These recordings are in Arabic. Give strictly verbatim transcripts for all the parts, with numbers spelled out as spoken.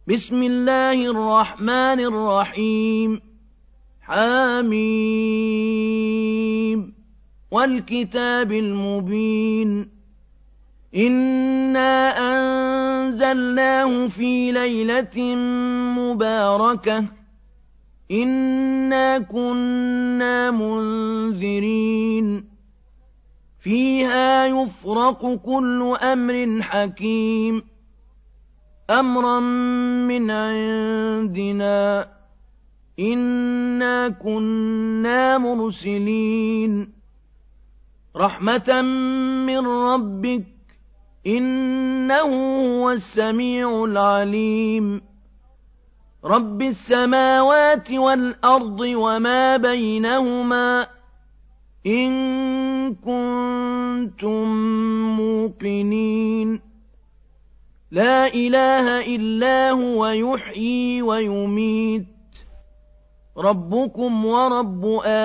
بسم الله الرحمن الرحيم حميم والكتاب المبين إنا أنزلناه في ليلة مباركة إنا كنا منذرين فيها يفرق كل أمر حكيم أمرا من عندنا إنا كنا مرسلين رحمة من ربك إنه هو السميع العليم رب السماوات والأرض وما بينهما إن كنتم موقنين لا إله إلا هو يحيي ويميت ربكم ورب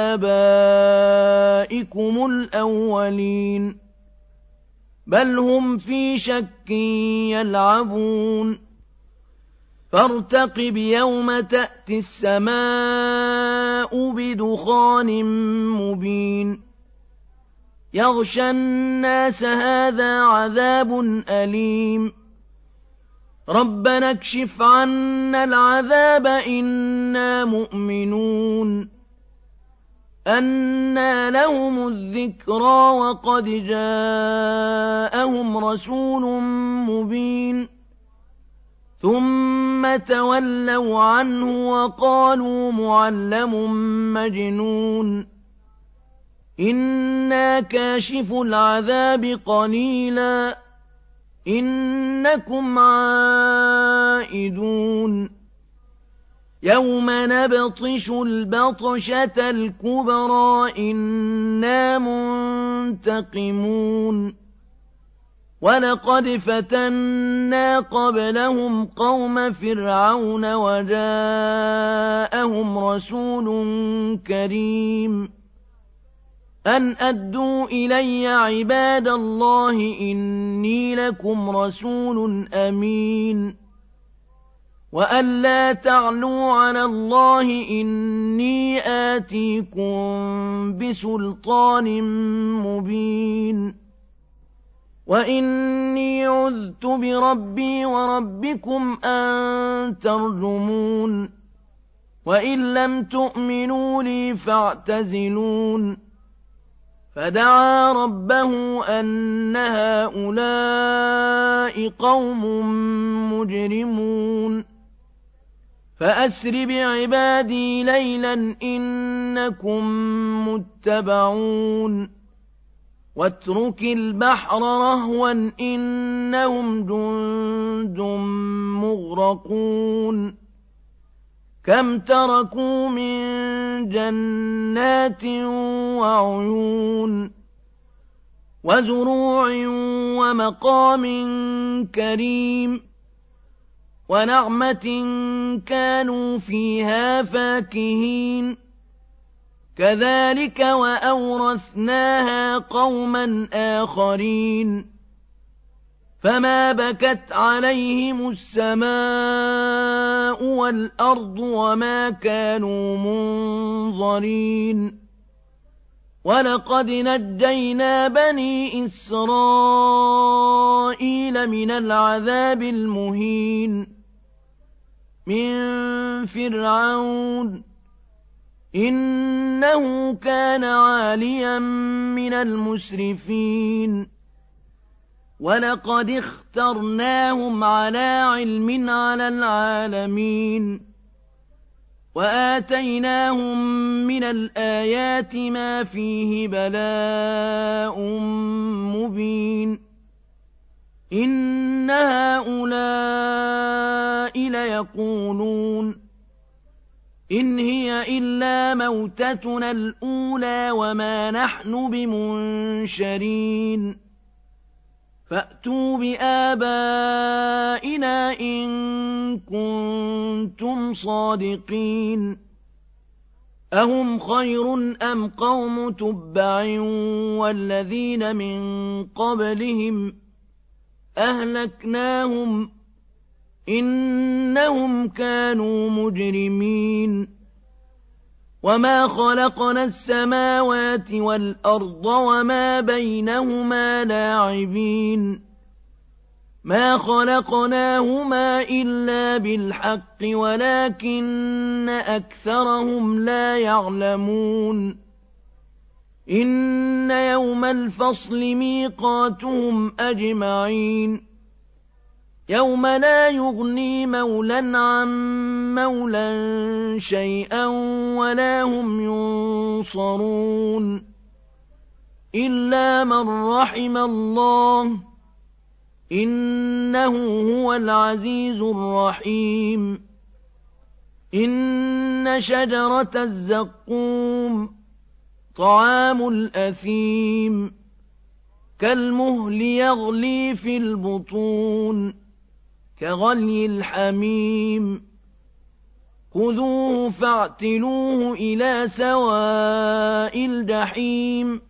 آبائكم الأولين بل هم في شك يلعبون فارتقب يوم تأتي السماء بدخان مبين يغشى الناس هذا عذاب أليم ربنا اكشف عنا العذاب إنا مؤمنون أنى لهم الذكرى وقد جاءهم رسول مبين ثم تولوا عنه وقالوا معلم مجنون إنا كاشف العذاب قليلا إنكم عائدون يوم نبطش البطشة الكبرى إنا منتقمون ولقد فتنا قبلهم قوم فرعون وجاءهم رسول كريم أن أدوا إلي عباد الله إني لكم رسول أمين وأن لا تعلوا على الله إني آتيكم بسلطان مبين وإني عذت بربي وربكم أن ترجمون وإن لم تؤمنوا لي فاعتزلون فدعا ربه أن هؤلاء قوم مجرمون فأسر بعبادي ليلا إنكم متبعون واترك البحر رهوا إنهم جند مغرقون كم تركوا من جنات وعيون وزروع ومقام كريم ونعمة كانوا فيها فاكهين كذلك وأورثناها قوما آخرين فما بكت عليهم السماء والأرض وما كانوا منظرين ولقد نجينا بني إسرائيل من العذاب المهين من فرعون إنه كان عاليا من المسرفين ولقد اخترناهم على علم على العالمين وآتيناهم من الآيات ما فيه بلاء مبين إن هؤلاء ليقولون إن هي إلا موتتنا الأولى وما نحن بمنشرين فأتوا بآبائنا إن كنتم صادقين أهم خير أم قوم تبع والذين من قبلهم أهلكناهم إن إنهم كانوا مجرمين وما خلقنا السماوات والأرض وما بينهما لاعبين ما خلقناهما إلا بالحق ولكن أكثرهم لا يعلمون إن يوم الفصل ميقاتهم أجمعين يوم لا يغني مولى عن مولى شيئا ولا هم ينصرون إلا من رحم الله إنه هو العزيز الرحيم إن شجرة الزقوم طعام الأثيم كالمهل يغلي في البطون كغلي الحميم خذوه فاعتلوه إلى سواء الجحيم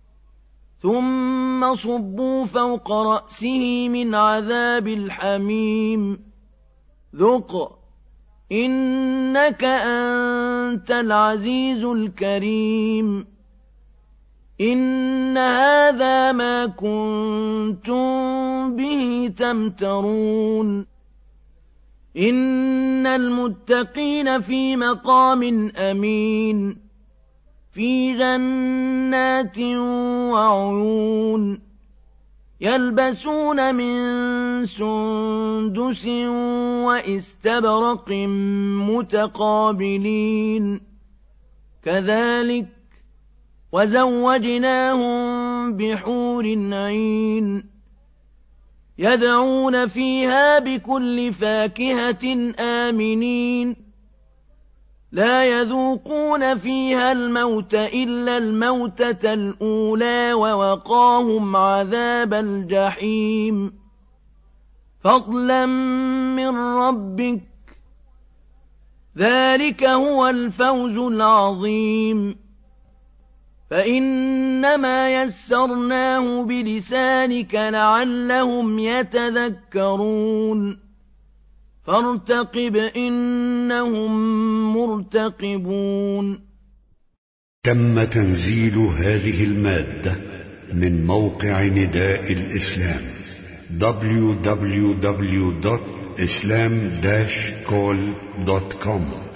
ثم صبوا فوق رأسه من عذاب الحميم ذق إنك أنت العزيز الكريم إن هذا ما كنتم به تمترون إن المتقين في مقام أمين في جنات وعيون يلبسون من سندس وإستبرق متقابلين كذلك وزوجناهم بحور عين يدعون فيها بكل فاكهة آمنين لا يذوقون فيها الموت إلا الموتة الأولى ووقاهم عذاب الجحيم فضلا من ربك ذلك هو الفوز العظيم فإنما يسرناه بلسانك لعلهم يتذكرون فارتقب إنهم مرتقبون. تم تنزيل هذه المادة من موقع نداء الإسلام دبليو دبليو دبليو دوت إسلام داش كول دوت كوم.